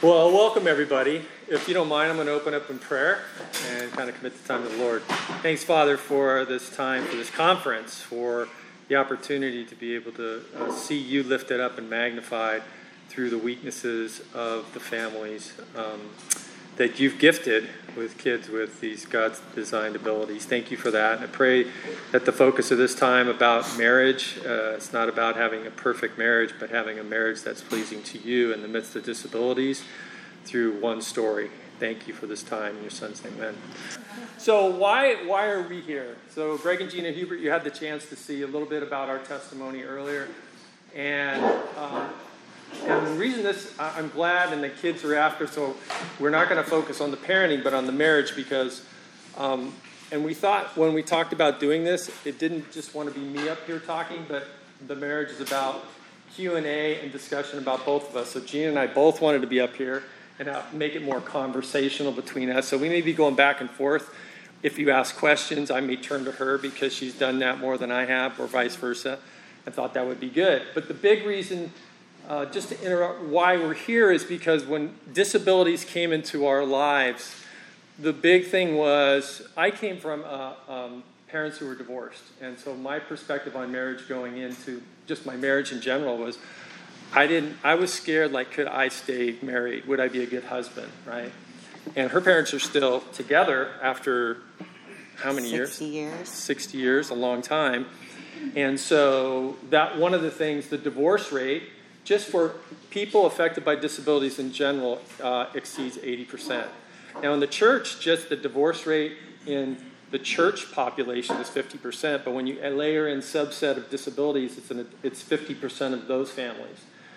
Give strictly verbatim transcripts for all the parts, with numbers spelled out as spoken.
Well, welcome everybody. If you don't mind, I'm going to open up in prayer and kind of commit the time to the Lord. Thanks, Father, for this time, for this conference, for the opportunity to be able to uh, see you lifted up and magnified through the weaknesses of the families um, that you've gifted with kids with these God's designed abilities. Thank you for that. And I pray that the focus of this time about marriage, uh, it's not about having a perfect marriage, but having a marriage that's pleasing to you in the midst of disabilities through one story. Thank you for this time. In your son's name, amen. So why why are we here? So Greg and Gina Hubert, you had the chance to see a little bit about our testimony earlier. And um, And the reason this, I'm glad, and the kids are after, so we're not going to focus on the parenting, but on the marriage, because, um, and we thought when we talked about doing this, it didn't just want to be me up here talking, but the marriage is about Q and A and discussion about both of us. So Gina and I both wanted to be up here and uh, make it more conversational between us. So we may be going back and forth. If you ask questions, I may turn to her because she's done that more than I have, or vice versa. I thought that would be good. But the big reason Uh, just to interrupt why we're here is because when disabilities came into our lives, the big thing was I came from uh, um, parents who were divorced. And so my perspective on marriage going into just my marriage in general was I didn't, I was scared, like, could I stay married? Would I be a good husband, right? And her parents are still together after how many years? sixty years. sixty years, a long time. And so that one of the things, the divorce rate, just for people affected by disabilities in general, uh, exceeds eighty percent. Now in the church, just the divorce rate in the church population is fifty percent, but when you layer in subset of disabilities, it's, an, it's fifty percent of those families.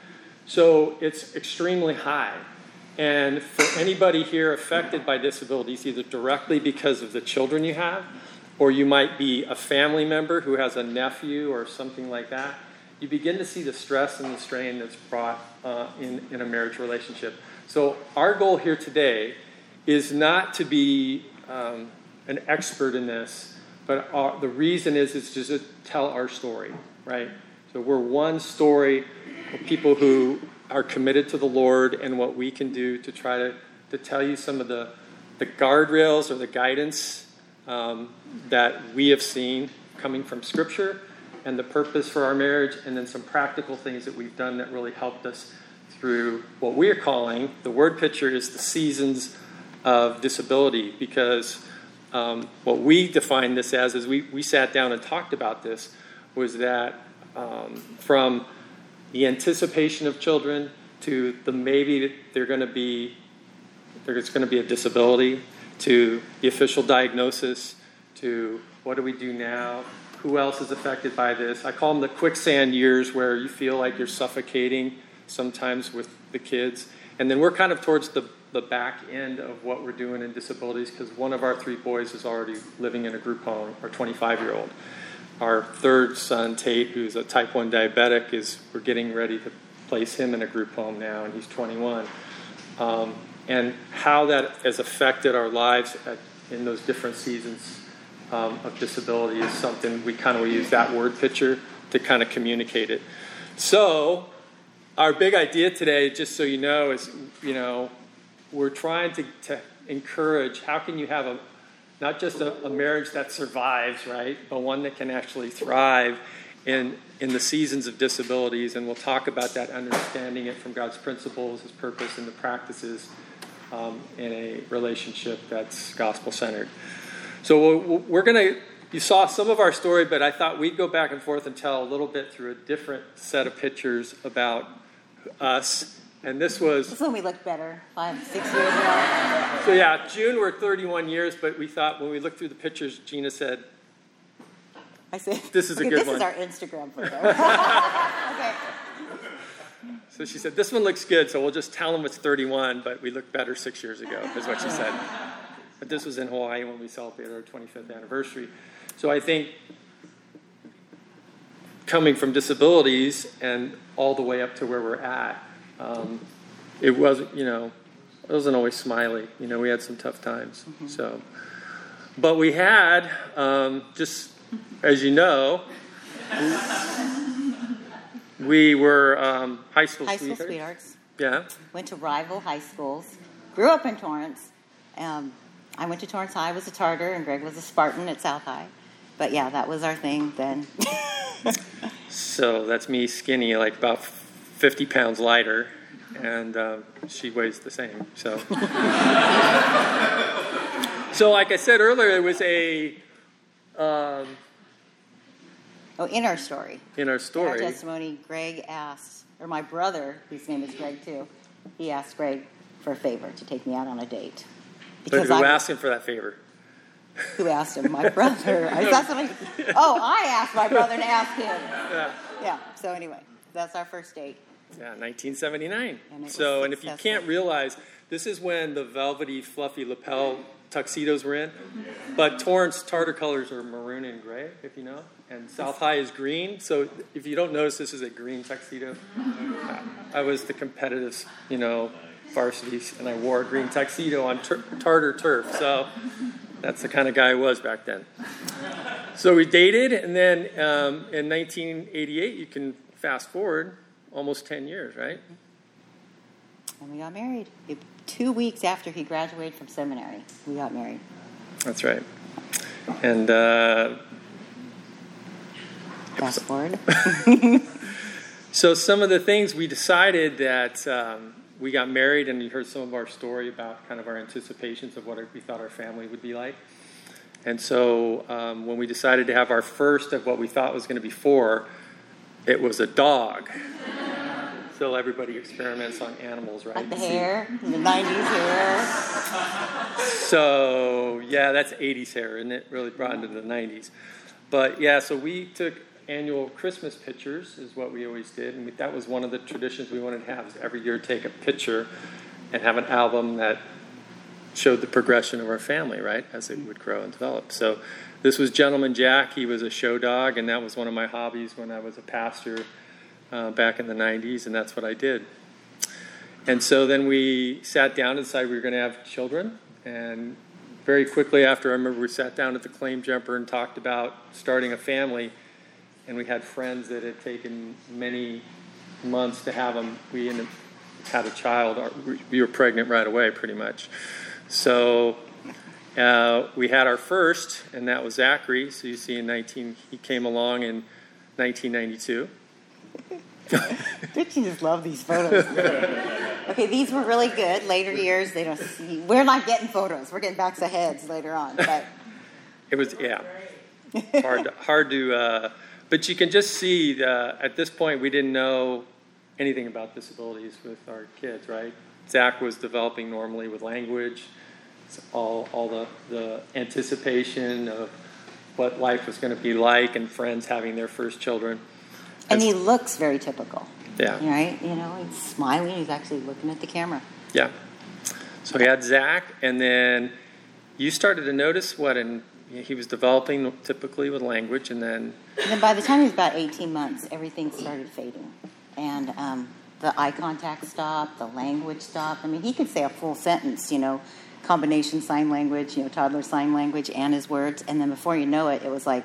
So it's extremely high. And for anybody here affected by disabilities, either directly because of the children you have, or you might be a family member who has a nephew or something like that, you begin to see the stress and the strain that's brought uh, in, in a marriage relationship. So our goal here today is not to be um, an expert in this, but our, the reason is, is just to tell our story, right? So we're one story of people who are committed to the Lord and what we can do to try to, to tell you some of the, the guardrails or the guidance um, that we have seen coming from Scripture, and the purpose for our marriage, and then some practical things that we've done that really helped us through what we're calling, the word picture is the seasons of disability, because um, what we defined this as, is we, we sat down and talked about this, was that um, from the anticipation of children to the maybe they're going to be, there's going to be a disability, to the official diagnosis, to what do we do now, who else is affected by this. I call them the quicksand years, where you feel like you're suffocating sometimes with the kids. And then we're kind of towards the, the back end of what we're doing in disabilities, because one of our three boys is already living in a group home, our twenty-five-year-old. Our third son, Tate, who's a type one diabetic, is we're getting ready to place him in a group home now, and he's twenty-one. Um, and how that has affected our lives at, in those different seasons Um, of disability is something we kind of use that word picture to kind of communicate it. So our big idea today, just so you know, is, you know, we're trying to, to encourage how can you have a not just a, a marriage that survives, right, but one that can actually thrive in in the seasons of disabilities. And we'll talk about that, understanding it from God's principles, His purpose, and the practices um, in a relationship that's gospel-centered. So we're going to, you saw some of our story, but I thought we'd go back and forth and tell a little bit through a different set of pictures about us. And this was... This is when we looked better, five, six years ago. So yeah, June, we're thirty-one years, but we thought when we looked through the pictures, Gina said, I said, this is okay, a good this one. This is our Instagram photo. Okay. So she said, this one looks good, so we'll just tell them it's thirty-one, but we looked better six years ago, is what she said. But this was in Hawaii when we celebrated our twenty-fifth anniversary. So I think coming from disabilities and all the way up to where we're at, um, it wasn't, you know, it wasn't always smiley. You know, we had some tough times. Mm-hmm. So, but we had, um, just as you know, we, we were um, high school high sweethearts. School sweethearts. Yeah. Went to rival high schools. Grew up in Torrance. Um, I went to Torrance High, was a Tartar, and Greg was a Spartan at South High. But yeah, that was our thing then. So that's me skinny, like about fifty pounds lighter, and uh, she weighs the same. So, so like I said earlier, it was a um, oh, in our story. In our story. In our testimony, Greg asked, or my brother, whose name is Greg too, he asked Greg for a favor to take me out on a date. But who I, asked him for that favor? Who asked him? My brother. I saw somebody. Oh, I asked my brother to ask him. Yeah. Yeah. So anyway, that's our first date. Yeah, nineteen seventy-nine. And so, and if you can't realize, this is when the velvety, fluffy lapel tuxedos were in. But Torrance Tartar colors are maroon and gray, if you know. And South High is green. So if you don't notice, this is a green tuxedo. I was the competitive, you know, varsity, and I wore a green tuxedo on tar- Tartar turf. So that's the kind of guy I was back then. So we dated, and then um, in nineteen eighty-eight, you can fast forward almost ten years, right? And we got married. It, two weeks after he graduated from seminary, we got married. That's right. And uh, fast forward. So some of the things we decided that um, we got married, and you heard some of our story about kind of our anticipations of what we thought our family would be like. And so um, when we decided to have our first of what we thought was going to be four, it was a dog. So everybody experiments on animals, right? Like the hair, the nineties hair. So, yeah, that's eighties hair, and it really brought into the nineties. But, yeah, so we took annual Christmas pictures is what we always did, and we, that was one of the traditions we wanted to have, is every year take a picture and have an album that showed the progression of our family, right, as it would grow and develop. So this was Gentleman Jack. He was a show dog, and that was one of my hobbies when I was a pastor uh, back in the nineties, and that's what I did. And so then we sat down and decided we were going to have children, and very quickly after, I remember we sat down at the Claim Jumper and talked about starting a family, and we had friends that had taken many months to have them. We ended up had a child. We were pregnant right away, pretty much. So uh, we had our first, and that was Zachary. So you see, in nineteen, he came along in nineteen ninety-two. Don't you just love these photos? Okay, these were really good. Later years, they don't see. We're not getting photos. We're getting backs of heads later on. But it was yeah, hard to, hard to. Uh, but you can just see the, at this point we didn't know anything about disabilities with our kids, right? Zach was developing normally with language. It's all all the, the anticipation of what life was going to be like, and friends having their first children. And he looks very typical. Yeah. Right? You know, he's smiling. He's actually looking at the camera. Yeah. So he had Zach, and then you started to notice what, and he was developing typically with language, and then... And then by the time he was about eighteen months, everything started fading. And um, the eye contact stopped, the language stopped. I mean, he could say a full sentence, you know, combination sign language, you know, toddler sign language and his words. And then before you know it, it was like,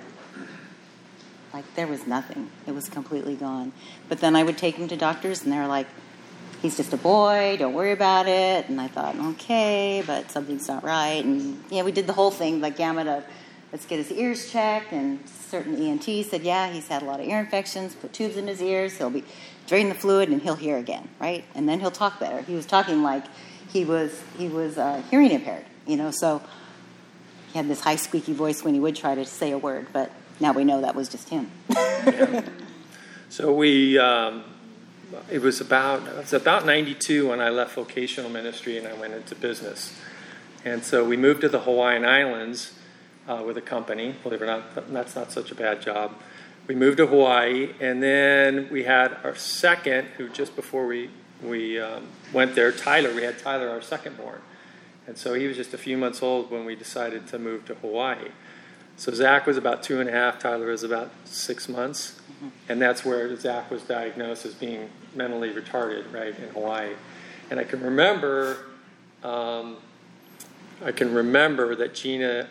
like there was nothing. It was completely gone. But then I would take him to doctors, and they were like, he's just a boy, don't worry about it. And I thought, okay, but something's not right. And, yeah, we did the whole thing, the gamut of, let's get his ears checked. And certain E N T said, yeah, he's had a lot of ear infections, put tubes in his ears, he'll be drain the fluid, and he'll hear again, right? And then he'll talk better. He was talking like he was he was uh, hearing impaired, you know, so he had this high squeaky voice when he would try to say a word, but now we know that was just him. Yeah. So we, um, it was about, it was about ninety-two when I left vocational ministry and I went into business. And so we moved to the Hawaiian Islands uh, with a company. Believe it or not, that's not such a bad job. We moved to Hawaii, and then we had our second, who just before we, we um, went there, Tyler, we had Tyler, our second born. And so he was just a few months old when we decided to move to Hawaii. So Zach was about two and a half, Tyler was about six months. Mm-hmm. And that's where Zach was diagnosed as being mentally retarded, right, in Hawaii. And I can remember, um, I can remember that Gina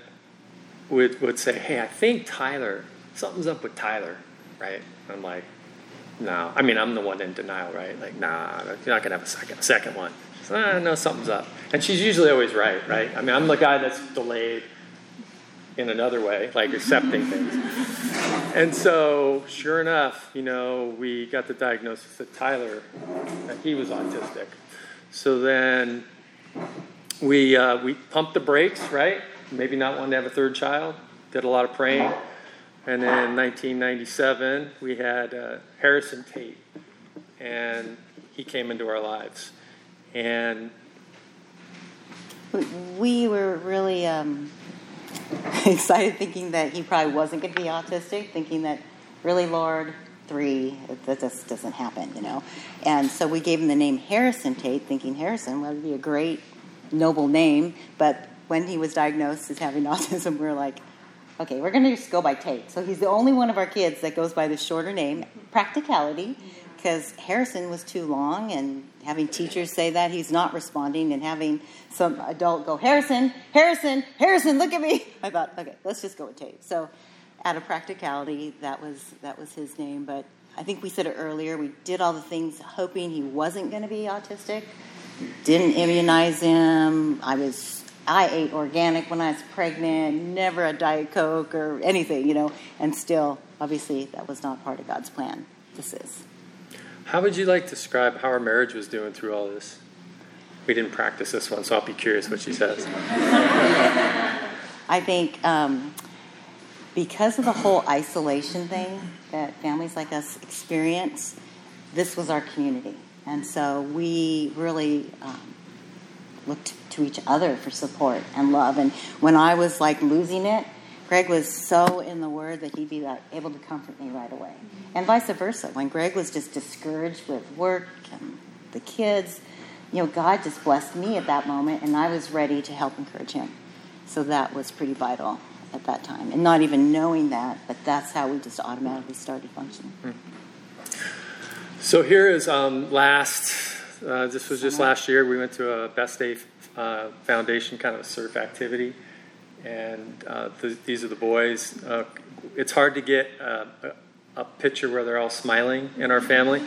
would, would say, hey, I think Tyler, something's up with Tyler, right? I'm like, no. I mean, I'm the one in denial, right? Like, nah, you're not going to have a second, second one. So, ah, no, something's up. And she's usually always right, right? I mean, I'm the guy that's delayed in another way, like accepting things. And so, sure enough, you know, we got the diagnosis that Tyler, that he was autistic. So then we uh, we pumped the brakes, right? Maybe not wanting to have a third child. Did a lot of praying. And then in nineteen ninety-seven, we had uh, Harrison Tate. And he came into our lives. And we were really um, excited thinking that he probably wasn't going to be autistic, thinking that, really, Lord, three, that just doesn't happen, you know. And so we gave him the name Harrison Tate, thinking Harrison would be a great, noble name. But when he was diagnosed as having autism, we were like, okay, we're going to just go by Tate. So he's the only one of our kids that goes by the shorter name, practicality, because Harrison was too long, and having teachers say that, he's not responding, and having some adult go, Harrison, Harrison, Harrison, look at me. I thought, okay, let's just go with Tate. So out of practicality, that was that was his name. But I think we said it earlier, we did all the things hoping he wasn't going to be autistic. Didn't immunize him. I was I ate organic when I was pregnant, never a Diet Coke or anything, you know, and still, obviously, that was not part of God's plan. This is. How would you like to describe how our marriage was doing through all this? We didn't practice this one, so I'll be curious what she says. I think um, because of the whole isolation thing that families like us experience, this was our community. And so we really um, looked to each other for support and love. And when I was like losing it, Greg was so in the Word that he'd be like, able to comfort me right away. And vice versa. When Greg was just discouraged with work and the kids, you know, God just blessed me at that moment, and I was ready to help encourage him. So that was pretty vital at that time. And not even knowing that, but that's how we just automatically started functioning. So here is um, last, uh, this was just last year, we went to a Best Day uh, Foundation kind of surf activity. And uh, th- these are the boys. Uh, it's hard to get uh, a, a picture where they're all smiling in our family.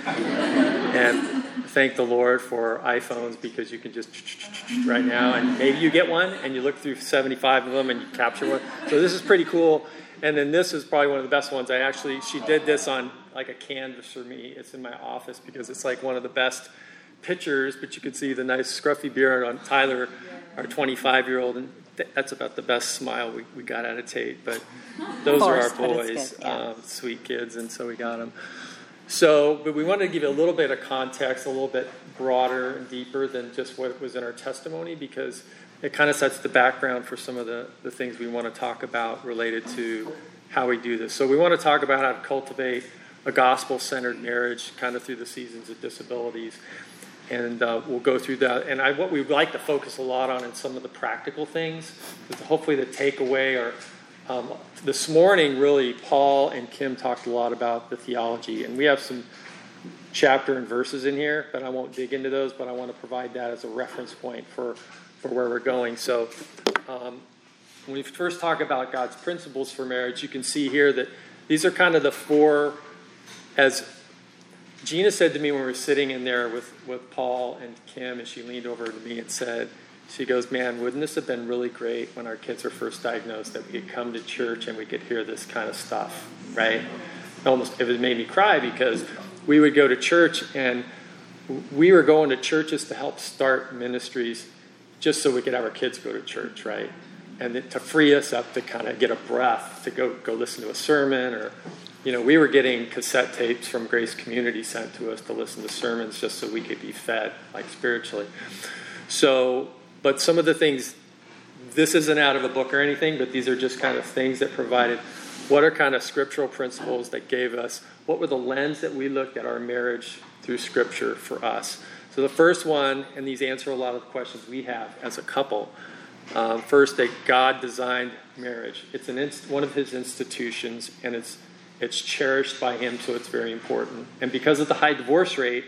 And thank the Lord for iPhones, because you can just right now, and maybe you get one and you look through seventy-five of them and you capture one. So this is pretty cool. And then this is probably one of the best ones. I actually, she did this on like a canvas for me. It's in my office because it's like one of the best pictures, but you can see the nice scruffy beard on Tyler, our twenty-five-year-old, and that's about the best smile we, we got out of Tate. But those course, are our boys, good, yeah. um, sweet kids, and so we got them. So, but we wanted to give you a little bit of context, a little bit broader and deeper than just what was in our testimony, because it kind of sets the background for some of the, the things we want to talk about related to how we do this. So we want to talk about how to cultivate a gospel-centered marriage kind of through the seasons of disabilities. And uh, we'll go through that. And I, what we'd like to focus a lot on in some of the practical things is hopefully the takeaway. Or um, this morning, really, Paul and Kim talked a lot about the theology. And we have some chapter and verses in here, but I won't dig into those. But I want to provide that as a reference point for, for where we're going. So um, when we first talk about God's principles for marriage, you can see here that these are kind of the four, as Gina said to me when we were sitting in there with, with Paul and Kim, and she leaned over to me and said, she goes, man, wouldn't this have been really great when our kids were first diagnosed that we could come to church and we could hear this kind of stuff, right? Almost, it made me cry because we would go to church and we were going to churches to help start ministries just so we could have our kids go to church, right? And to free us up to kind of get a breath, to go, go listen to a sermon or... You know, we were getting cassette tapes from Grace Community sent to us to listen to sermons just so we could be fed, like spiritually. So, but some of the things, this isn't out of a book or anything, but these are just kind of things that provided what are kind of scriptural principles that gave us, what were the lens that we looked at our marriage through Scripture for us. So the first one, and these answer a lot of the questions we have as a couple. Um, first, that God designed marriage. It's an inst- one of his institutions, and it's It's cherished by him, so it's very important. And because of the high divorce rate,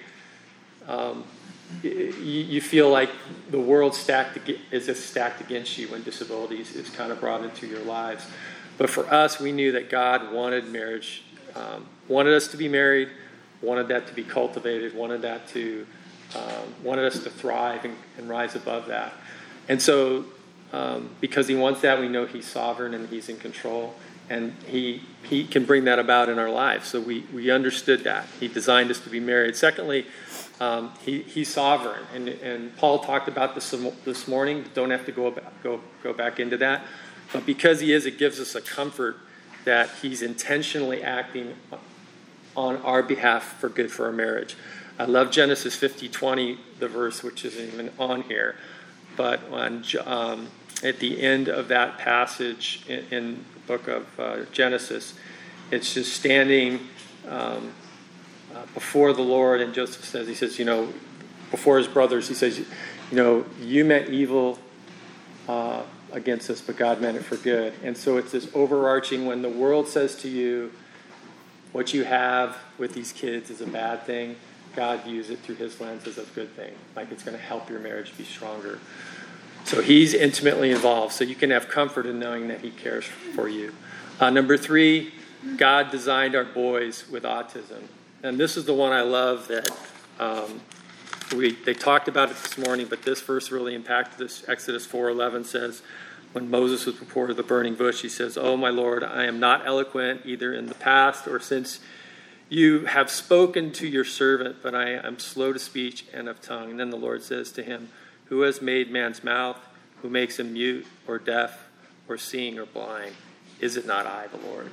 um, you, you feel like the world stacked is just stacked against you when disabilities is kind of brought into your lives. But for us, we knew that God wanted marriage, um, wanted us to be married, wanted that to be cultivated, wanted that to, um, wanted us to thrive and, and rise above that. And so, um, because he wants that, we know he's sovereign and he's in control, and he he can bring that about in our lives. So we, we understood that. He designed us to be married. Secondly, um, he he's sovereign, and and Paul talked about this this morning. Don't have to go about, go go back into that, but because he is, it gives us a comfort that he's intentionally acting on our behalf for good for our marriage. I love Genesis fifty twenty, the verse which isn't even on here, but on um, at the end of that passage in, in the book of uh, Genesis, it's just standing um, uh, before the Lord, and Joseph says, he says, you know, before his brothers, he says, you know, you meant evil uh, against us, but God meant it for good. And so it's this overarching, when the world says to you, what you have with these kids is a bad thing, God views it through his lens as a good thing. Like it's going to help your marriage be stronger. So he's intimately involved. So you can have comfort in knowing that he cares for you. Uh, number three, God designed our boys with autism. And this is the one I love that um, we they talked about it this morning, but this verse really impacted us. Exodus four eleven says, when Moses was before the burning bush, he says, "Oh, my Lord, I am not eloquent either in the past or since you have spoken to your servant, but I am slow to speech and of tongue." And then the Lord says to him, "Who has made man's mouth? Who makes him mute or deaf or seeing or blind? Is it not I, the Lord?"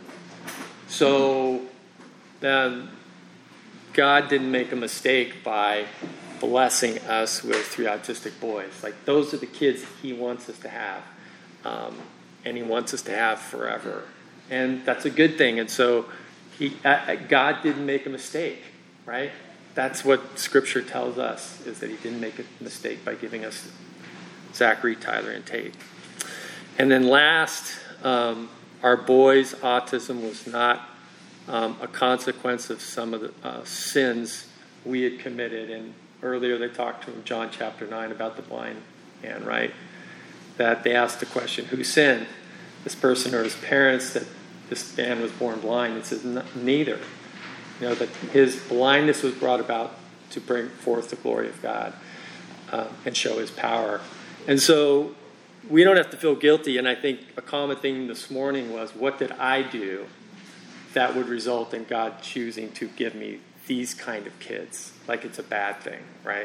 So then God didn't make a mistake by blessing us with three autistic boys. Like those are the kids he wants us to have. Um, and he wants us to have forever. And that's a good thing. And so he, uh, God didn't make a mistake, right? That's what Scripture tells us, is that he didn't make a mistake by giving us Zachary, Tyler, and Tate. And then last, um, our boys' autism was not um, a consequence of some of the uh, sins we had committed. And earlier they talked to him, John chapter nine, about the blind man, right? That they asked the question, who sinned? This person or his parents, that this man was born blind? It says neither. You know, that his blindness was brought about to bring forth the glory of God um, and show his power. And so we don't have to feel guilty. And I think a common thing this morning was, what did I do that would result in God choosing to give me these kind of kids? Like it's a bad thing, right?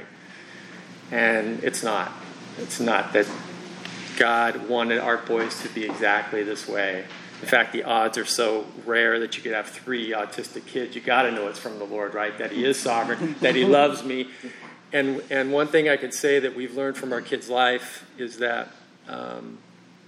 And it's not. It's not that God wanted our boys to be exactly this way. In fact, the odds are so rare that you could have three autistic kids. You got to know it's from the Lord, right? That he is sovereign, that he loves me. And and one thing I can say that we've learned from our kids' life is that um,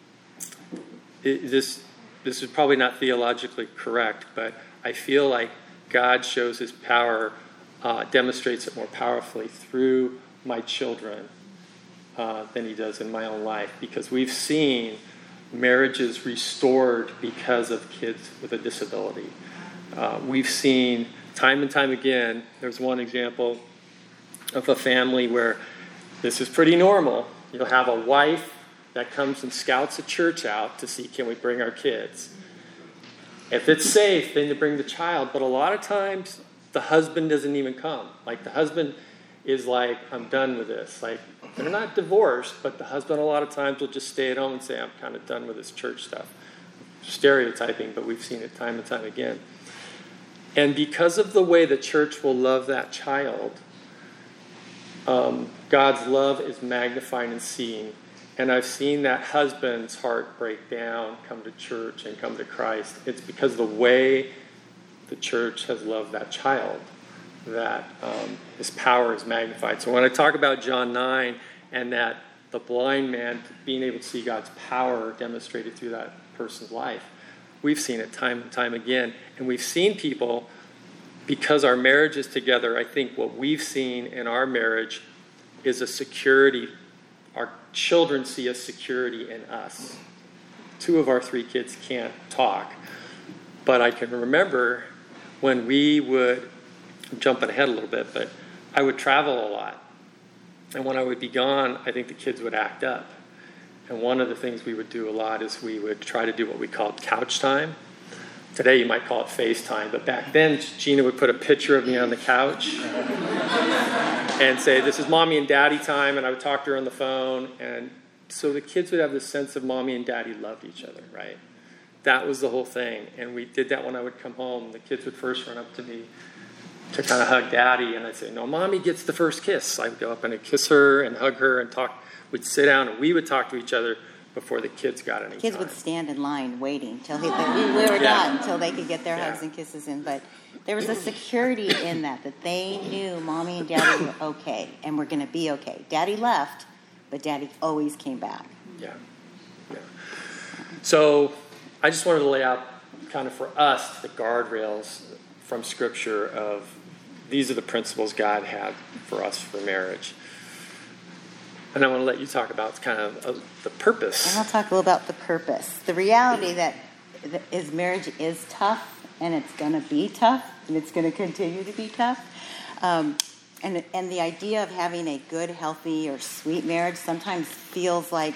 it, this this is probably not theologically correct, but I feel like God shows his power, uh, demonstrates it more powerfully through my children uh, than he does in my own life, because we've seen marriages restored because of kids with a disability. Uh, we've seen time and time again, there's one example of a family where this is pretty normal. You'll have a wife that comes and scouts a church out to see, can we bring our kids? If it's safe, then you bring the child. But a lot of times, the husband doesn't even come. Like, the husband is like, I'm done with this. Like, they're not divorced, but the husband a lot of times will just stay at home and say, I'm kind of done with this church stuff. Stereotyping, but we've seen it time and time again. And because of the way the church will love that child, um, God's love is magnified and seen. And I've seen that husband's heart break down, come to church and come to Christ. It's because of the way the church has loved that child that um, his power is magnified. So when I talk about John nine and that the blind man being able to see God's power demonstrated through that person's life, we've seen it time and time again. And we've seen people, because our marriage is together, I think what we've seen in our marriage is a security. Our children see a security in us. Two of our three kids can't talk. But I can remember when we would, I'm jumping ahead a little bit, but I would travel a lot. And when I would be gone, I think the kids would act up. And one of the things we would do a lot is we would try to do what we called couch time. Today you might call it FaceTime, but back then Gina would put a picture of me on the couch and say, this is mommy and daddy time, and I would talk to her on the phone. And so the kids would have this sense of mommy and daddy loved each other, right? That was the whole thing. And we did that when I would come home. The kids would first run up to me to kind of hug daddy, and I'd say, no, mommy gets the first kiss. I would go up and I'd kiss her and hug her and talk. We'd sit down and we would talk to each other before the kids got any Kids time. would stand in line waiting till he, we were yeah. done, until they could get their yeah. hugs and kisses in. But there was a security in that, that they knew mommy and daddy were okay, and we're going to be okay. Daddy left, but daddy always came back. Yeah. yeah. So I just wanted to lay out kind of for us the guardrails from Scripture of these are the principles God had for us for marriage. And I want to let you talk about kind of uh, the purpose. And I'll talk a little about the purpose. The reality that is marriage is tough, and it's going to be tough, and it's going to continue to be tough. Um, and and the idea of having a good, healthy, or sweet marriage sometimes feels like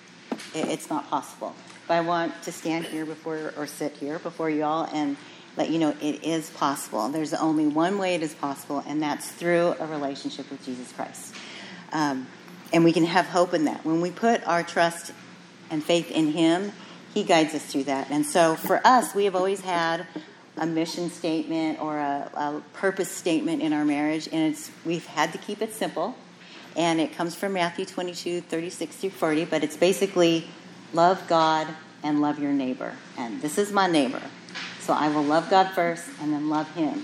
it's not possible. But I want to stand here before, or sit here before you all, and let you know it is possible. There's only one way it is possible, and that's through a relationship with Jesus Christ. Um, And we can have hope in that. When we put our trust and faith in Him, He guides us through that. And so for us, we have always had a mission statement or a, a purpose statement in our marriage, and it's we've had to keep it simple. And it comes from Matthew twenty-two, thirty-six through forty, but it's basically love God and love your neighbor. And this is my neighbor. So I will love God first and then love Him.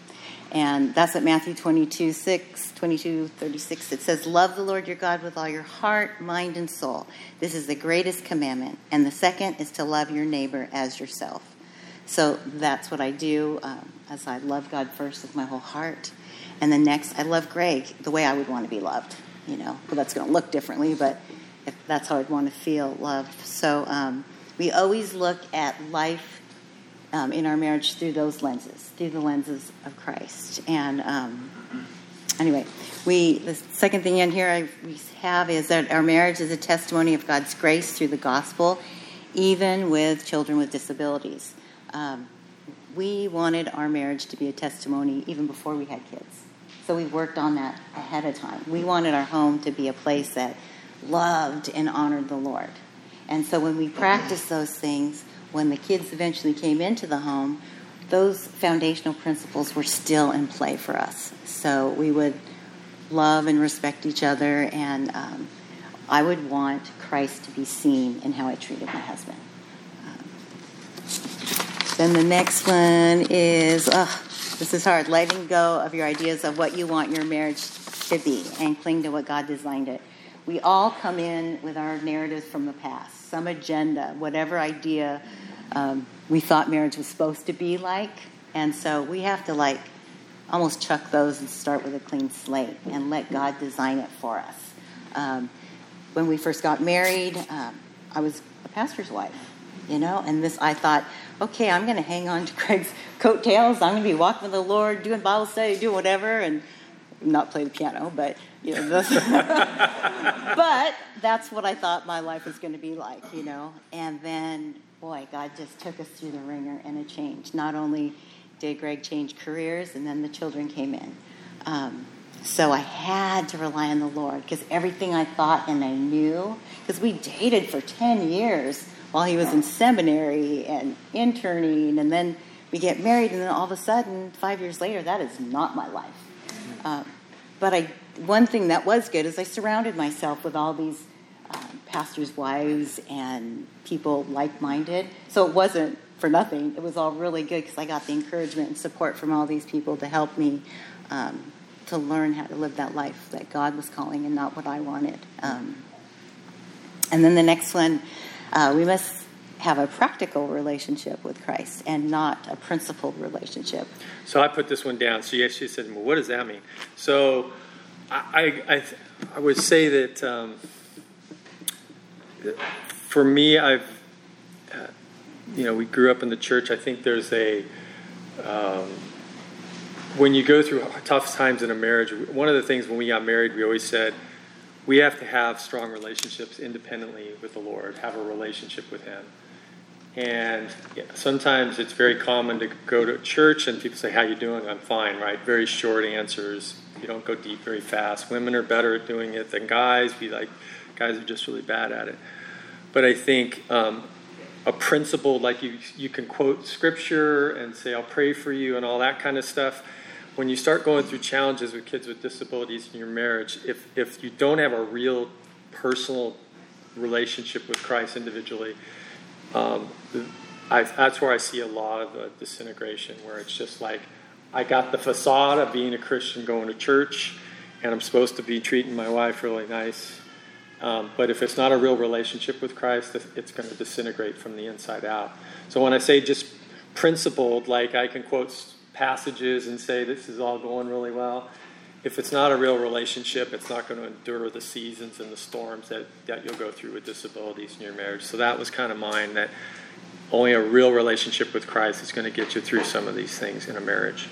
And that's what Matthew twenty-two, six, twenty-two, thirty-six, it says, love the Lord your God with all your heart, mind, and soul. This is the greatest commandment. And the second is to love your neighbor as yourself. So that's what I do, um, as I love God first with my whole heart. And then next, I love Greg the way I would want to be loved. You know, well, that's going to look differently, but if that's how I'd want to feel loved. So um, we always look at life Um, in our marriage through those lenses, through the lenses of Christ. And um, anyway, we the second thing in here I, we have is that our marriage is a testimony of God's grace through the gospel, even with children with disabilities. Um, we wanted our marriage to be a testimony even before we had kids. So we worked on that ahead of time. We wanted our home to be a place that loved and honored the Lord. And so when we practiced those things, when the kids eventually came into the home, those foundational principles were still in play for us. So we would love and respect each other, and um, I would want Christ to be seen in how I treated my husband. Um, then the next one is, oh, this is hard, letting go of your ideas of what you want your marriage to be and cling to what God designed it. We all come in with our narratives from the past, some agenda, whatever idea um, we thought marriage was supposed to be like. And so we have to like almost chuck those and start with a clean slate and let God design it for us. Um, when we first got married, um, I was a pastor's wife, you know, and this I thought, okay, I'm going to hang on to Craig's coattails. I'm going to be walking with the Lord, doing Bible study, doing whatever, and not play the piano, but you know, but that's what I thought my life was going to be like, you know. And then, boy, God just took us through the ringer, and it changed. Not only did Greg change careers, and then the children came in. Um, so I had to rely on the Lord, because everything I thought and I knew, because we dated for ten years while he was in seminary and interning, and then we get married, and then all of a sudden, five years later, that is not my life. Um, but I, one thing that was good is I surrounded myself with all these um, pastors' wives and people like-minded. So it wasn't for nothing. It was all really good because I got the encouragement and support from all these people to help me um, to learn how to live that life that God was calling and not what I wanted. Um, and then the next one, uh, we must have a practical relationship with Christ and not a principled relationship. So I put this one down. So she said, well, what does that mean? So I I, I, I would say that um, for me, I've, uh, you know, we grew up in the church. I think there's a, um, when you go through tough times in a marriage, one of the things when we got married, we always said, we have to have strong relationships independently with the Lord, have a relationship with Him. And yeah, sometimes it's very common to go to church and people say, how you doing? I'm fine, right? Very short answers. You don't go deep very fast. Women are better at doing it than guys. We like guys are just really bad at it. But I think um, a principle like you you can quote scripture and say, I'll pray for you and all that kind of stuff. When you start going through challenges with kids with disabilities in your marriage, if if you don't have a real personal relationship with Christ individually, um, I, that's where I see a lot of the disintegration, where it's just like, I got the facade of being a Christian, going to church, and I'm supposed to be treating my wife really nice. Um, but if it's not a real relationship with Christ, it's going to disintegrate from the inside out. So when I say just principled, like I can quote passages and say this is all going really well, if it's not a real relationship, it's not going to endure the seasons and the storms that, that you'll go through with disabilities in your marriage. So that was kind of mine, that only a real relationship with Christ is going to get you through some of these things in a marriage.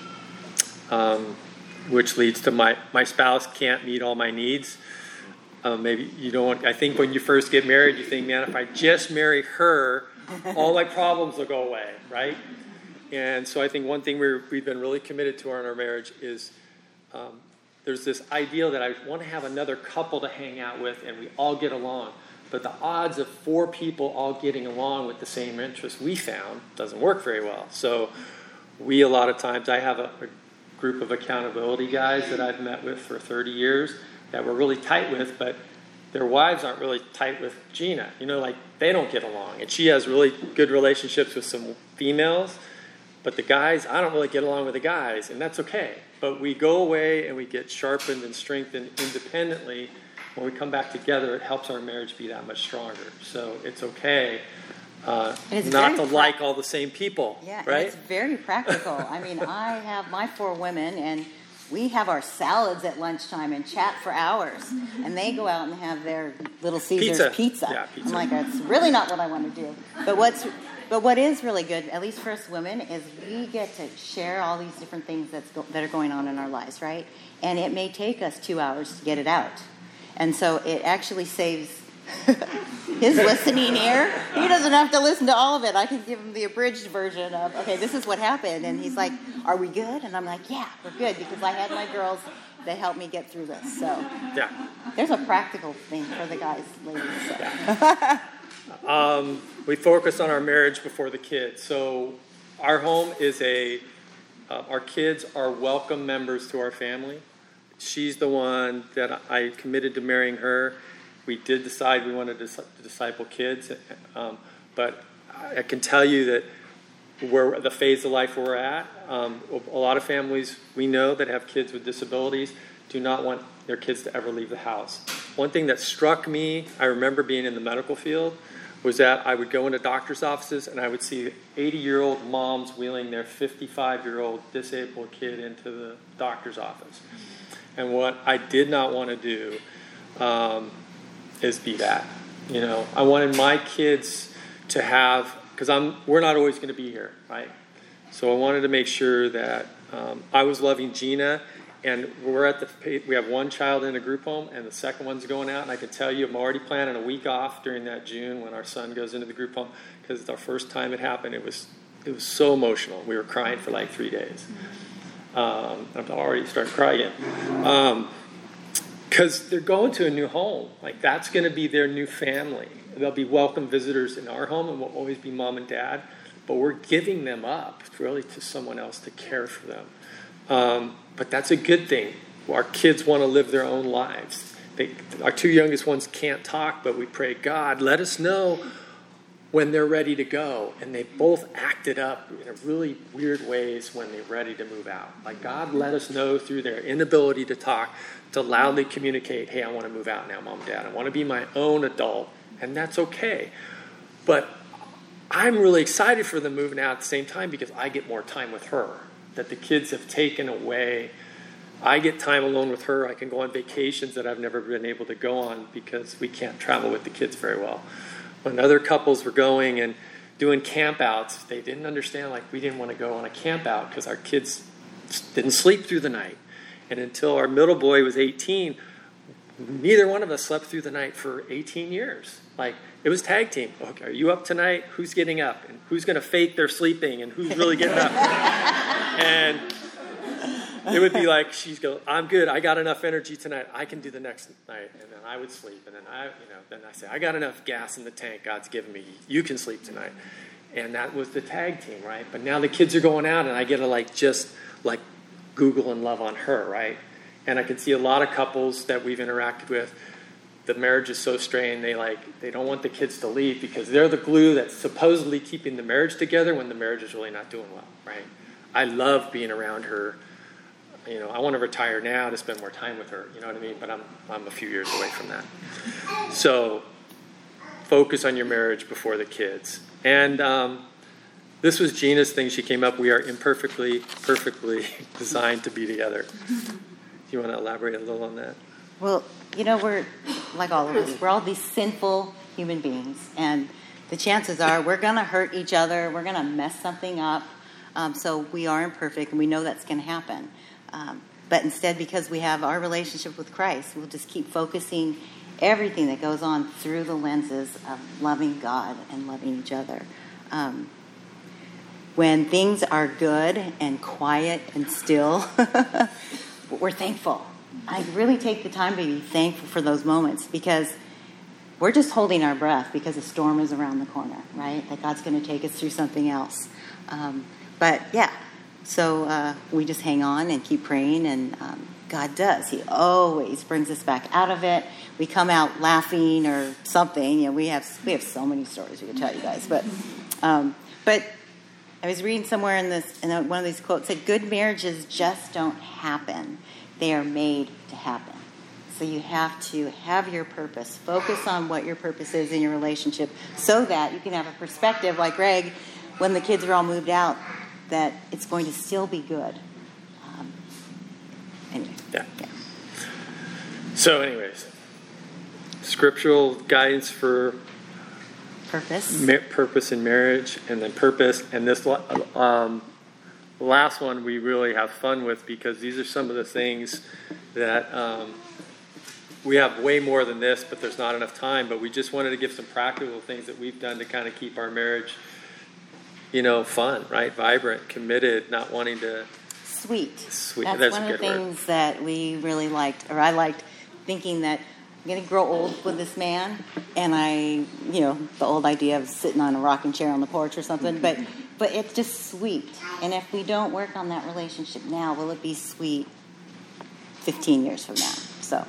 Um, which leads to my, my spouse can't meet all my needs. Um, maybe you don't, I think when you first get married, you think, man, if I just marry her, all my problems will go away, right? And so I think one thing we're, we've been really committed to in our marriage is um, there's this ideal that I want to have another couple to hang out with and we all get along. But the odds of four people all getting along with the same interests we found doesn't work very well. So we, a lot of times, I have a, a group of accountability guys that I've met with for thirty years that we're really tight with, but their wives aren't really tight with Gina. You know, like, they don't get along. And she has really good relationships with some females, but the guys, I don't really get along with the guys, and that's okay. But we go away and we get sharpened and strengthened independently. When we come back together, it helps our marriage be that much stronger. So it's okay uh, it's not to pra- like all the same people, yeah, right? It's very practical. I mean, I have my four women, and we have our salads at lunchtime and chat for hours. And they go out and have their Little Caesars Pizza. pizza. Yeah, pizza. I'm like, that's really not what I want to do. But what's but what is really good, at least for us women, is we get to share all these different things that's go, that are going on in our lives, right? And it may take us two hours to get it out. And so it actually saves his listening ear. He doesn't have to listen to all of it. I can give him the abridged version of, okay, this is what happened. And he's like, are we good? And I'm like, yeah, we're good, because I had my girls that helped me get through this. So yeah, there's a practical thing for the guys, ladies. So. Yeah. um, we focus on our marriage before the kids. So our home is a, uh, our kids are welcome members to our family. She's the one that I committed to marrying her. We did decide we wanted to disciple kids, um, but I can tell you that we're the phase of life we're at. Um, a lot of families we know that have kids with disabilities do not want their kids to ever leave the house. One thing that struck me, I remember being in the medical field, was that I would go into doctor's offices and I would see eighty-year-old moms wheeling their fifty-five-year-old disabled kid into the doctor's office. And what I did not want to do um, is be that. You know, I wanted my kids to have, because I'm we're not always going to be here, right? So I wanted to make sure that um, I was loving Gina, and we're at the we have one child in a group home, and the second one's going out. And I can tell you, I'm already planning a week off during that June when our son goes into the group home, because it's our first time it happened. It was it was so emotional. We were crying for like three days. Um, I'm already starting to cry again. Um, because they're going to a new home. Like, that's going to be their new family. They'll be welcome visitors in our home, and we'll always be mom and dad. But we're giving them up, really, to someone else to care for them. Um, but that's a good thing. Our kids want to live their own lives. They, our two youngest ones can't talk, but we pray, God, let us know when they're ready to go. And they both acted up in really weird ways when they're ready to move out. Like, God let us know through their inability to talk, to loudly communicate, hey, I want to move out now, Mom and Dad. I want to be my own adult. And that's okay. But I'm really excited for them moving out at the same time, because I get more time with her that the kids have taken away. I get time alone with her. I can go on vacations that I've never been able to go on because we can't travel with the kids very well. When other couples were going and doing campouts, they didn't understand, like, we didn't want to go on a camp out because our kids didn't sleep through the night. And until our middle boy was eighteen, neither one of us slept through the night for eighteen years. Like, it was tag team. Okay, are you up tonight? Who's getting up? And who's going to fake they're sleeping? And who's really getting up? And it would be like, she's go, I'm good. I got enough energy tonight. I can do the next night. And then I would sleep. And then I, you know, then I say, I got enough gas in the tank God's given me. You can sleep tonight. And that was the tag team, right? But now the kids are going out, and I get to like just like Google and love on her, right? And I can see a lot of couples that we've interacted with. The marriage is so strained, they like they don't want the kids to leave because they're the glue that's supposedly keeping the marriage together when the marriage is really not doing well, right? I love being around her. You know, I want to retire now to spend more time with her, you know what I mean? But I'm I'm a few years away from that. So focus on your marriage before the kids. And um, this was Gina's thing. She came up, we are imperfectly, perfectly designed to be together. Do you want to elaborate a little on that? Well, you know, we're, like all of us, we're all these sinful human beings. And the chances are we're going to hurt each other. We're going to mess something up. Um, so we are imperfect, and we know that's going to happen. Um, but instead, because we have our relationship with Christ, we'll just keep focusing everything that goes on through the lenses of loving God and loving each other. Um, when things are good and quiet and still, we're thankful. I really take the time to be thankful for those moments, because we're just holding our breath because a storm is around the corner, right? That God's going to take us through something else. Um, but yeah, so uh, we just hang on and keep praying, and um, God does. He always brings us back out of it. We come out laughing or something. You know, we have we have so many stories we could tell you guys. But um, but I was reading somewhere in this in one of these quotes that good marriages just don't happen. They are made to happen. So you have to have your purpose. Focus on what your purpose is in your relationship so that you can have a perspective like Greg, when the kids are all moved out, that it's going to still be good. Um, anyway. Yeah. yeah. So anyways, scriptural guidance for purpose, ma- purpose in marriage, and then purpose. And this um, last one we really have fun with, because these are some of the things that um, we have way more than this, but there's not enough time. But we just wanted to give some practical things that we've done to kind of keep our marriage, you know, fun, right? Vibrant, committed, not wanting to... Sweet. Sweet. That's, That's one a of good the word. things that we really liked, or I liked, thinking that I'm going to grow old with this man, and I, you know, the old idea of sitting on a rocking chair on the porch or something, but but it's just sweet. And if we don't work on that relationship now, will it be sweet fifteen years from now? So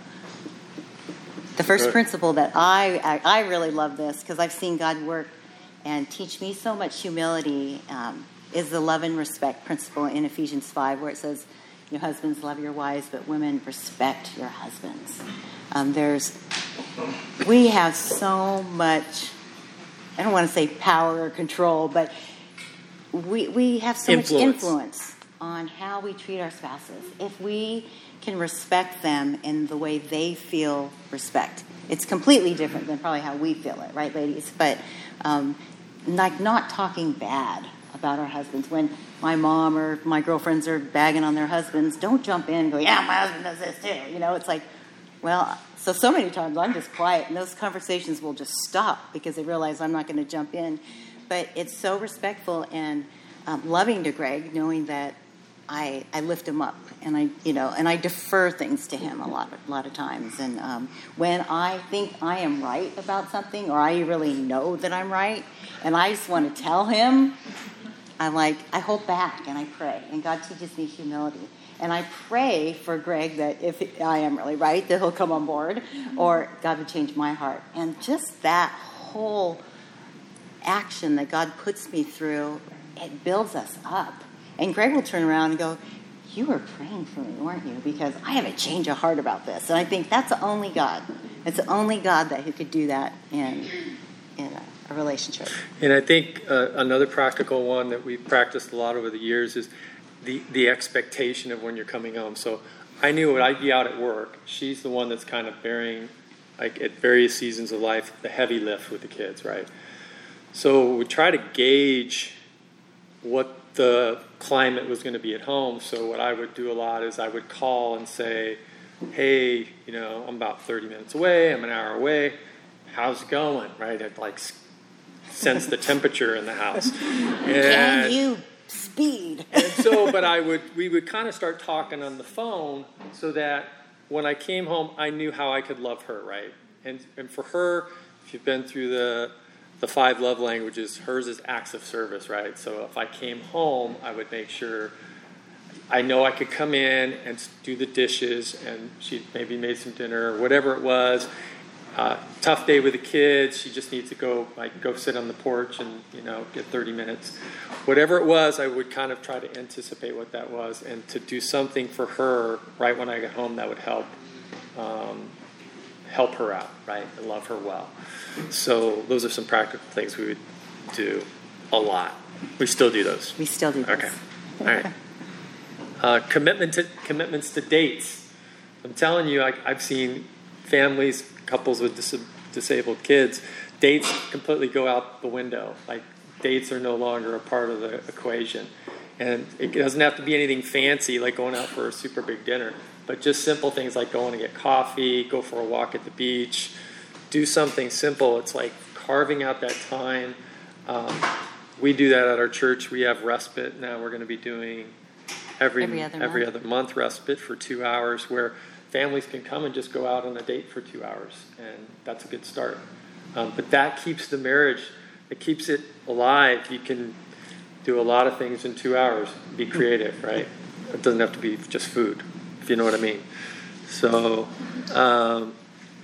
the first Good. principle that I, I, I really love this, because I've seen God work and teach me so much humility, um, is the love and respect principle in Ephesians five, where it says, "You husbands, love your wives, but women, respect your husbands." Um, there's, we have so much, I don't want to say power or control, but we we have so Influence. much influence on how we treat our spouses. If we can respect them in the way they feel respect, it's completely different than probably how we feel it, right, ladies? But um, like not talking bad about our husbands. When my mom or my girlfriends are bagging on their husbands, don't jump in and go, "Yeah, my husband does this too." You know, it's like, well, so so many times I'm just quiet, and those conversations will just stop because they realize I'm not going to jump in. But it's so respectful and um, loving to Greg, knowing that I I lift him up, and I you know and I defer things to him a lot a lot of times. And um, when I think I am right about something, or I really know that I'm right, and I just want to tell him, I like I hold back and I pray, and God teaches me humility. And I pray for Greg that if I am really right, that he'll come on board, or God would change my heart. And just that whole action that God puts me through, it builds us up. And Greg will turn around and go, "You were praying for me, weren't you? Because I have a change of heart about this." And I think that's only God. It's only God that who could do that in in a, a relationship. And I think uh, another practical one that we've practiced a lot over the years is the, the expectation of when you're coming home. So I knew when I'd be out at work, she's the one that's kind of bearing, like at various seasons of life, the heavy lift with the kids, right? So we try to gauge what the climate was going to be at home. So what I would do a lot is I would call and say, hey, you know, I'm about thirty minutes away, I'm an hour away, how's it going, right? I'd like sense the temperature in the house. And, Can you speed? and so, but I would, we would kind of start talking on the phone so that when I came home, I knew how I could love her, right? And and for her, if you've been through the the five love languages, hers is acts of service, right? So if I came home, I would make sure I know I could come in and do the dishes, and she maybe made some dinner or whatever it was. Uh, tough day with the kids. She just needs to go, like, go sit on the porch and, you know, get thirty minutes. Whatever it was, I would kind of try to anticipate what that was and to do something for her right when I got home that would help um, help her out, right, and love her well. So those are some practical things we would do a lot. We still do those. We still do those. Okay. All right. Uh, commitment to commitments to dates. I'm telling you, I, I've seen families, couples with dis- disabled kids, dates completely go out the window. Like, dates are no longer a part of the equation. And it doesn't have to be anything fancy, like going out for a super big dinner, but just simple things like going to get coffee, go for a walk at the beach, do something simple. It's like carving out that time. Um, we do that at our church. We have respite now. We're going to be doing every Every other every month. other month respite for two hours where families can come and just go out on a date for two hours, and that's a good start. Um, but that keeps the marriage, it keeps it alive. You can do a lot of things in two hours. Be creative, right? It doesn't have to be just food, if you know what I mean. So, um,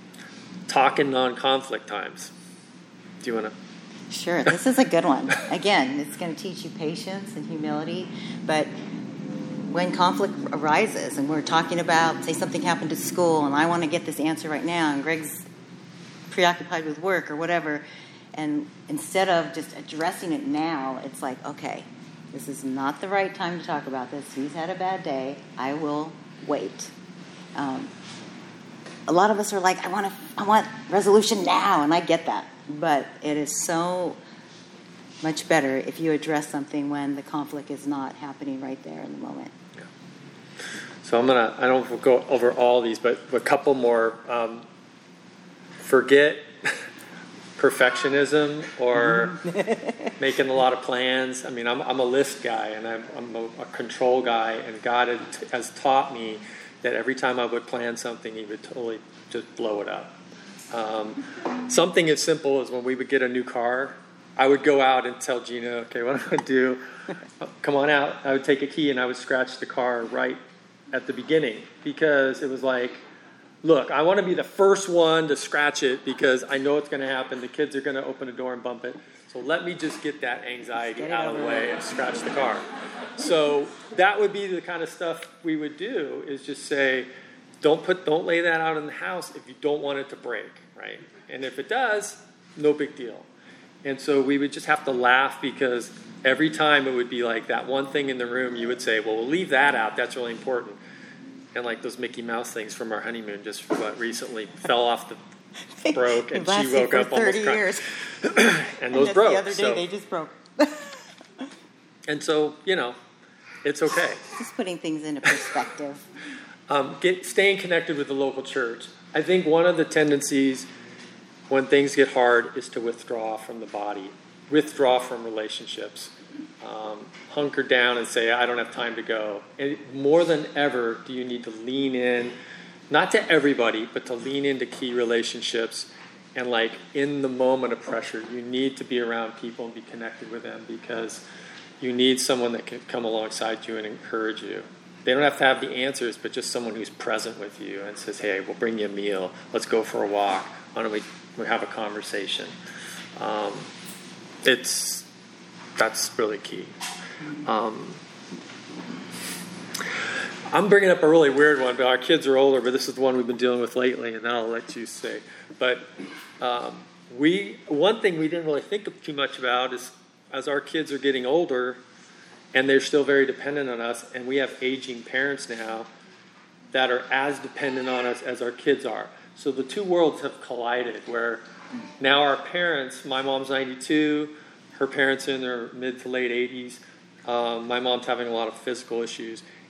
talk in non-conflict times. Do you want to? Sure, this is a good one. Again, it's going to teach you patience and humility, but when conflict arises and we're talking about, say something happened at school and I want to get this answer right now and Greg's preoccupied with work or whatever, and instead of just addressing it now, it's like, okay, this is not the right time to talk about this. He's had a bad day. I will wait. Um, a lot of us are like, I want to, I want resolution now, and I get that. But it is so much better if you address something when the conflict is not happening right there in the moment. Yeah. So I'm gonna, I don't know if we'll go over all these, but a couple more. Um, forget perfectionism or making a lot of plans. I mean, I'm, I'm a list guy, and I'm, I'm a, a control guy, and God had, has taught me that every time I would plan something, He would totally just blow it up. Um, something as simple as when we would get a new car, I would go out and tell Gina, okay, what I'm going to do, come on out. I would take a key and I would scratch the car right at the beginning, because it was like, look, I want to be the first one to scratch it because I know it's going to happen. The kids are going to open the door and bump it. So let me just get that anxiety out of the way and scratch the car. So that would be the kind of stuff we would do, is just say, Don't put, don't lay that out in the house if you don't want it to break, right? And if it does, no big deal. And so we would just have to laugh, because every time it would be like that one thing in the room, you would say, well, we'll leave that out. That's really important. And like those Mickey Mouse things from our honeymoon just what, recently fell off the broke, and she woke up almost crying. And those and broke. The other day so. they just broke. And so, you know, it's okay. Just putting things into perspective. Um, get staying connected with the local church. I think one of the tendencies when things get hard is to withdraw from the body, withdraw from relationships, um, hunker down and say, I don't have time to go. And more than ever, do you need to lean in, not to everybody, but to lean into key relationships. And like in the moment of pressure, you need to be around people and be connected with them, because you need someone that can come alongside you and encourage you. They don't have to have the answers, but just someone who's present with you and says, hey, we'll bring you a meal. Let's go for a walk. Why don't we, we have a conversation? Um, it's that's really key. Um, I'm bringing up a really weird one, but our kids are older, but this is the one we've been dealing with lately, and then I'll let you say. But um, we one thing we didn't really think too much about is, as our kids are getting older, and they're still very dependent on us, and we have aging parents now that are as dependent on us as our kids are. So the two worlds have collided, where now our parents, my mom's ninety-two, her parents are in their mid to late eighties, um, my mom's having a lot of physical issues,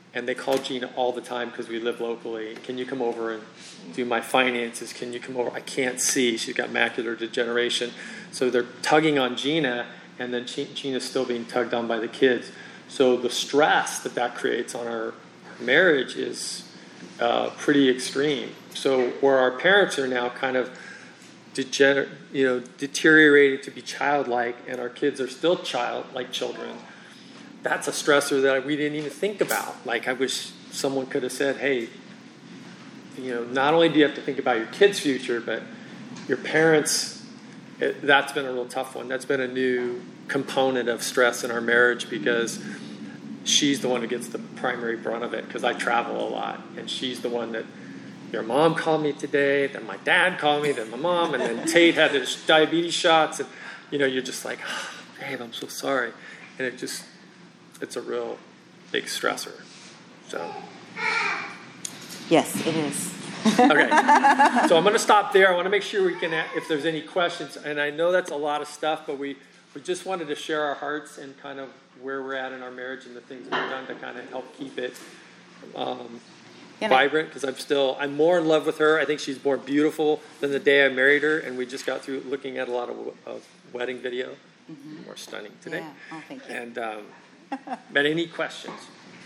and they call Gina all the time because we live locally. Can you come over and do my finances? Can you come over? I can't see. She's got macular degeneration. So they're tugging on Gina, and then Gina's still being tugged on by the kids. So the stress that that creates on our marriage is uh, pretty extreme. So where our parents are now kind of degener- you know, deteriorated to be childlike, and our kids are still childlike children, that's a stressor that we didn't even think about. Like, I wish someone could have said, hey, you know, not only do you have to think about your kids' future, but your parents, it, that's been a real tough one. That's been a new component of stress in our marriage, because she's the one who gets the primary brunt of it, because I travel a lot, and she's the one that, your mom called me today, then my dad called me, then my mom, and then Tate had his diabetes shots, and, you know, you're just like, oh, babe, I'm so sorry. And it just, it's a real big stressor. So. Yes, it is. Okay. So I'm going to stop there. I want to make sure we can, if there's any questions, and I know that's a lot of stuff, but we, we just wanted to share our hearts and kind of where we're at in our marriage and the things we've done to kind of help keep it um, yeah, vibrant, because I'm still, I'm more in love with her. I think she's more beautiful than the day I married her, and we just got through looking at a lot of, of wedding video. Mm-hmm. More stunning today. Yeah. Oh, thank you. And, um, but any questions?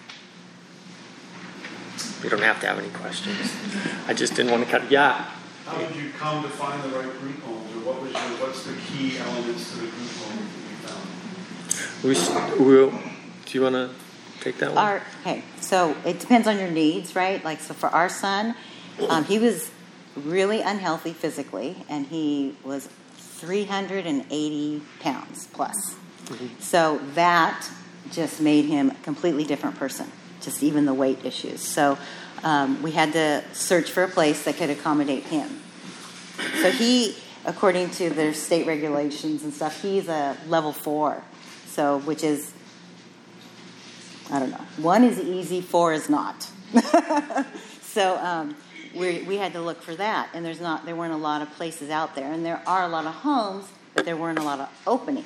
We don't have to have any questions. I just didn't want to cut. Yeah. How did you come to find the right group homes, or what was your, what's the key elements to the group home that you found? We, we'll, do you want to take that one? Our, okay, so it depends on your needs, right? Like, so for our son, um, he was really unhealthy physically, and he was three hundred eighty pounds plus. Mm-hmm. So that just made him a completely different person, just even the weight issues. So um, we had to search for a place that could accommodate him. So he, according to their state regulations and stuff, he's a level four, so which is, I don't know, one is easy, four is not. So um, we we had to look for that, and there's not there weren't a lot of places out there, and there are a lot of homes, but there weren't a lot of openings.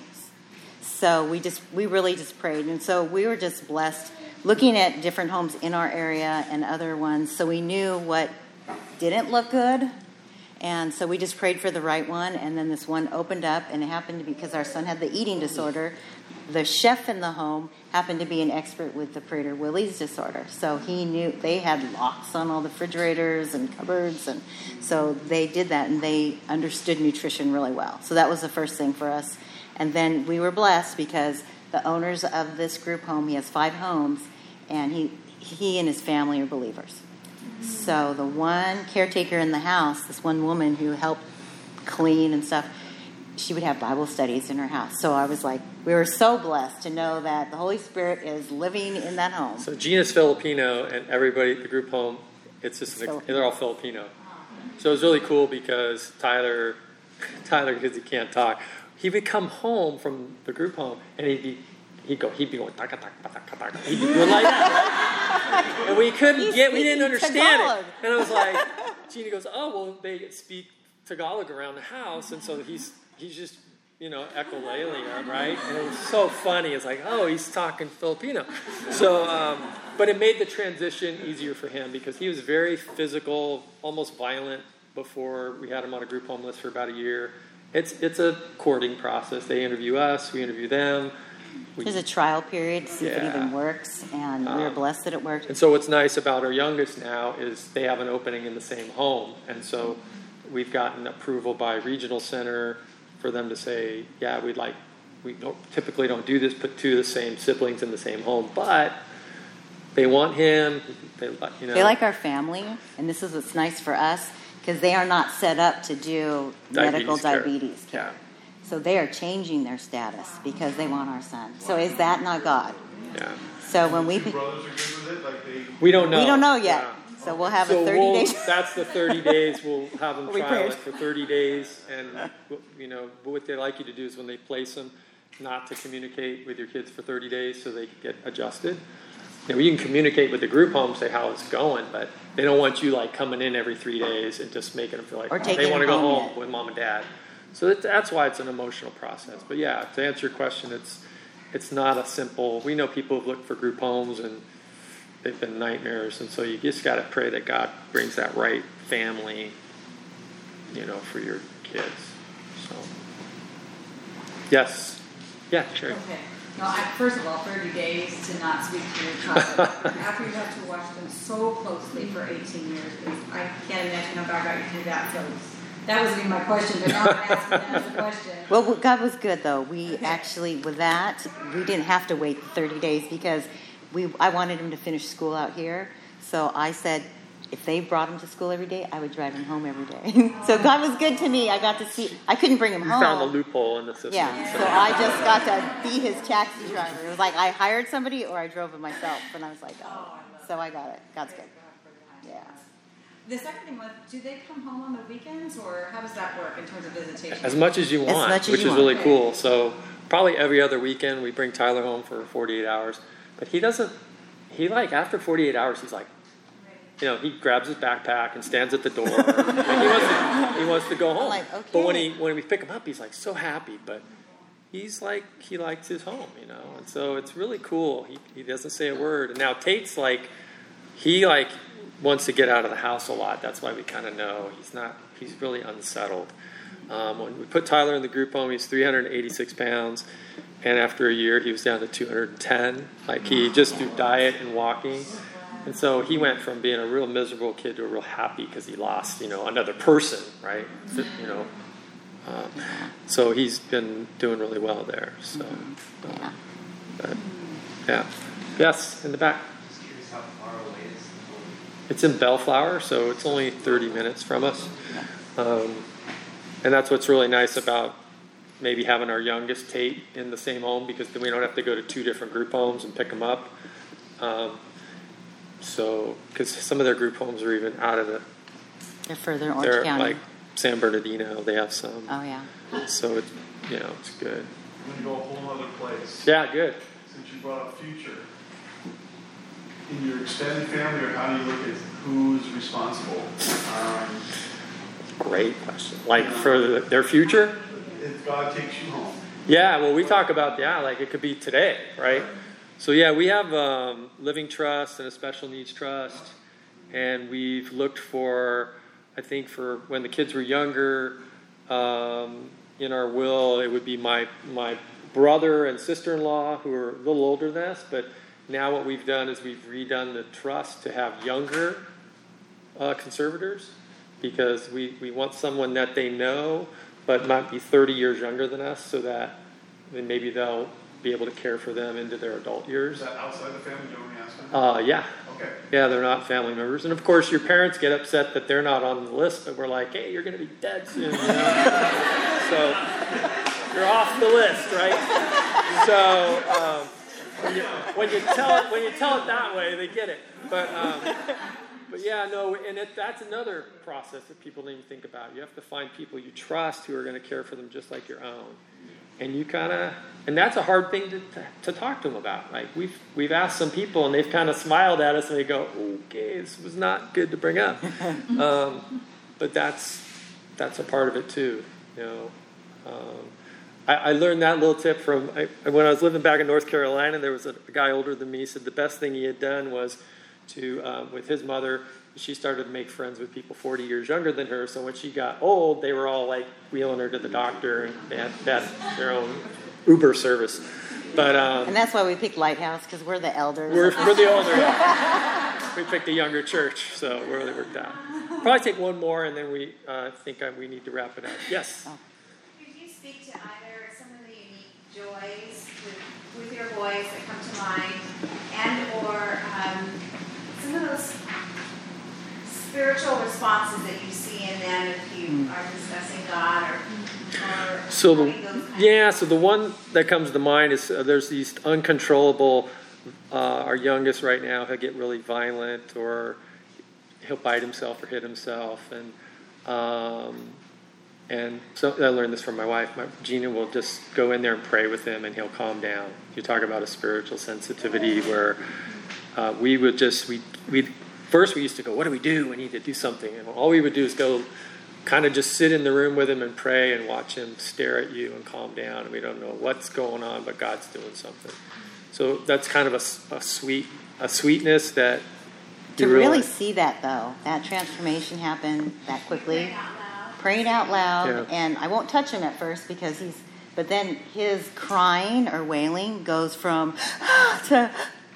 So we just we really just prayed, and so we were just blessed looking at different homes in our area and other ones. So we knew what didn't look good, and so we just prayed for the right one. And then this one opened up, and it happened to be because our son had the eating disorder. The chef in the home happened to be an expert with the Prader-Willi's disorder, so he knew they had locks on all the refrigerators and cupboards, and so they did that, and they understood nutrition really well. So that was the first thing for us. And then we were blessed because the owners of this group home, he has five homes, and he he and his family are believers. So the one caretaker in the house, this one woman who helped clean and stuff, she would have Bible studies in her house. So I was like, we were so blessed to know that the Holy Spirit is living in that home. So Gina's Filipino, and everybody at the group home, it's just an, they're all Filipino. So it was really cool because Tyler, Tyler, because he can't talk, he would come home from the group home, and he'd be, he'd go, he'd be going, taka, taka, taka, taka. He'd be doing like that, right? And we couldn't He's get, we didn't understand Tagalog. It. And I was like, Gina goes, oh, well, they speak Tagalog around the house, and so he's, he's just, you know, echolalia, right? And it was so funny. It's like, oh, he's talking Filipino. So, um, but it made the transition easier for him because he was very physical, almost violent before we had him on a group home list for about a year. It's it's a courting process. They interview us, we interview them. We, There's a trial period to see yeah. if it even works, and um, we were blessed that it worked. And so what's nice about our youngest now is they have an opening in the same home. And so we've gotten approval by Regional Center for them to say, yeah, we'd like, we don't, typically don't do this, put two of the same siblings in the same home, but they want him. They, you know. They like our family, and this is what's nice for us, because they are not set up to do diabetes medical care. diabetes care. Yeah. So they are changing their status because they want our son. So is that not God? Yeah. So when we... Two brothers are good with it? Like they... We don't know. We don't know yet. Yeah. So we'll have so a thirty we'll, days. That's the thirty days. We'll have them We trial prayed. it for thirty days. And, you know, what they like you to do is when they place them, not to communicate with your kids for thirty days so they can get adjusted. Now, you can communicate with the group home, say how it's going, but they don't want you, like, coming in every three days and just making them feel like or oh, they want to go home home yet. with mom and dad. So it, that's why it's an emotional process. But, yeah, to answer your question, it's it's not a simple – we know people have looked for group homes and they've been nightmares. And so you just got to pray that God brings that right family, you know, for your kids. So, yes. Yeah, sure. Okay. No, I, first of all, thirty days to not speak to your child after you have to watch them so closely for eighteen years. I can't imagine how God got you through that. So that wasn't even my question, but now I'm asking that as a question. Well, God was good, though. We okay. actually, with that, we didn't have to wait thirty days because we. I wanted him to finish school out here. So I said, if they brought him to school every day, I would drive him home every day. So God was good to me. I got to see. I couldn't bring him you home. You found the loophole in the system. Yeah. So. so I just got to be his taxi driver. It was like I hired somebody or I drove him myself. And I was like, oh. So I got it. God's good. Yeah. The second thing was, do they come home on the weekends, or how does that work in terms of visitation? As much as you want, as much as which you is want. really okay. cool. So probably every other weekend we bring Tyler home for forty-eight hours. But he doesn't, he like, after forty-eight hours, he's like, you know, he grabs his backpack and stands at the door. Like he, wants to, he wants to go home. Like, okay. But when he when we pick him up, he's like so happy. But he's like, he likes his home, you know. And so it's really cool. He he doesn't say a word. And now Tate's like, he like wants to get out of the house a lot. That's why we kind of know he's not. He's really unsettled. Um, when we put Tyler in the group home, he's three hundred eighty-six pounds. And after a year, he was down to two hundred ten. Like he just through diet and walking. And so he went from being a real miserable kid to a real happy because he lost, you know, another person, right? You know, um, so he's been doing really well there. So, uh, but, yeah, yes, in the back. Just curious how far away is the home? It's in Bellflower, so it's only thirty minutes from us. Um, and that's what's really nice about maybe having our youngest Tate in the same home, because then we don't have to go to two different group homes and pick them up. Um, So, because some of their group homes are even out of the, They're further in Orange they're County. like San Bernardino, they have some. Oh, yeah. So, it's, you know, it's good. I'm going to go a whole other place. Yeah, good. Since you brought up future, in your extended family, or how do you look at who's responsible? Um, Great question. Like for the, their future? if God takes you home. Yeah, well, we talk about, yeah, like it could be today, right? So, yeah, we have um, Living Trust and a Special Needs Trust, and we've looked for, I think, for when the kids were younger, um, in our will, it would be my my brother and sister-in-law who are a little older than us, but now what we've done is we've redone the trust to have younger uh, conservators, because we, we want someone that they know, but might be thirty years younger than us, so that then maybe they'll be able to care for them into their adult years. Is that outside the family? Don't we ask them? Uh, yeah. Okay. Yeah, they're not family members. And of course, your parents get upset that they're not on the list, but we're like, hey, you're going to be dead soon. You know? So you're off the list, right? So um, when, you, when, you tell it, when you tell it that way, they get it. But, um, but yeah, no, and it, that's another process that people don't even think about. You have to find people you trust who are going to care for them just like your own. And you kind of, and that's a hard thing to, to to talk to them about. Like we've we've asked some people, and they've kind of smiled at us, and they go, "Okay, this was not good to bring up." um, but that's that's a part of it too, you know. Um, I, I learned that little tip from I, when I was living back in North Carolina. There was a, a guy older than me. He said the best thing he had done was to um, with his mother. She started to make friends with people forty years younger than her. So when she got old, they were all like wheeling her to the doctor, and they had, they had their own Uber service. But um, And that's why we picked Lighthouse, because we're the elders. we're, we're the older. We picked a younger church, so it really worked out. Probably take one more, and then we uh, think I, we need to wrap it up. Yes? Oh. Could you speak to either some of the unique joys with, with your boys that come to mind, and or um, some of those spiritual responses that you see in them if you mm. are discussing God, or, or so the, those yeah, so the one that comes to mind is uh, there's these uncontrollable, uh, our youngest right now, he'll get really violent, or he'll bite himself or hit himself, and um, and so I learned this from my wife. My, Gina will just go in there and pray with him, and he'll calm down. You talk about a spiritual sensitivity where uh, we would just, we we first we used to go, what do we do? We need to do something. And all we would do is go kind of just sit in the room with him and pray and watch him stare at you and calm down. And we don't know what's going on, but God's doing something. So that's kind of a, a sweet a sweetness that To you really realize- see that, though, that transformation happen that quickly, Praying out loud. praying out loud, Yeah. and I won't touch him at first because he's, but then his crying or wailing goes from to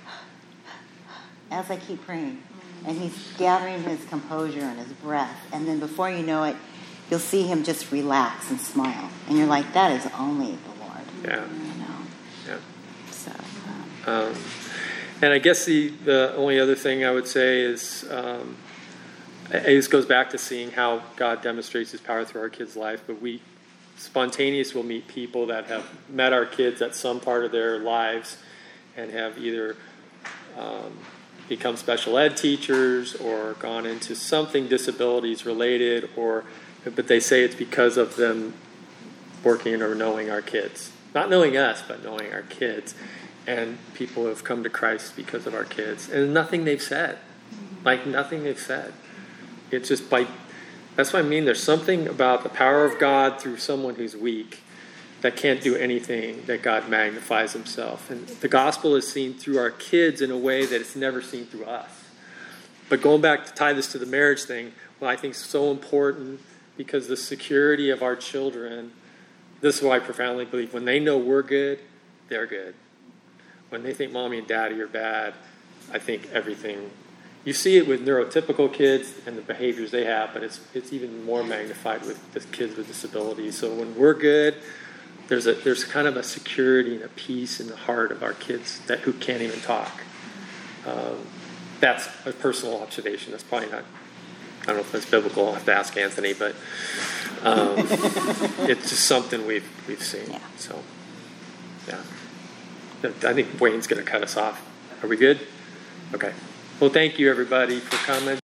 as I keep praying, and he's gathering his composure and his breath, and then before you know it, you'll see him just relax and smile, and you're like, that is only the Lord. Yeah. You know. Yeah. So. Um, Um, and I guess the, the only other thing I would say is um, it this goes back to seeing how God demonstrates his power through our kids' life, but we spontaneous will meet people that have met our kids at some part of their lives and have either um, become special ed teachers or gone into something disabilities related, or but they say it's because of them working or knowing our kids. Not knowing us, but knowing our kids. And people have come to Christ because of our kids. And nothing they've said. Like nothing they've said. It's just by, that's what I mean. There's something about the power of God through someone who's weak that can't do anything that God magnifies himself. And the gospel is seen through our kids in a way that it's never seen through us. But going back to tie this to the marriage thing, well, I think is so important because the security of our children, this is why I profoundly believe when they know we're good, they're good. When they think mommy and daddy are bad, I think everything. You see it with neurotypical kids and the behaviors they have, but it's it's even more magnified with the kids with disabilities. So when we're good, there's a there's kind of a security and a peace in the heart of our kids that who can't even talk. Um, that's a personal observation. That's probably not. I don't know if that's biblical. I'll have to ask Anthony, but um, it's just something we've we've seen. Yeah. So, yeah. I think Wayne's going to cut us off. Are we good? Okay. Well, thank you, everybody, for coming.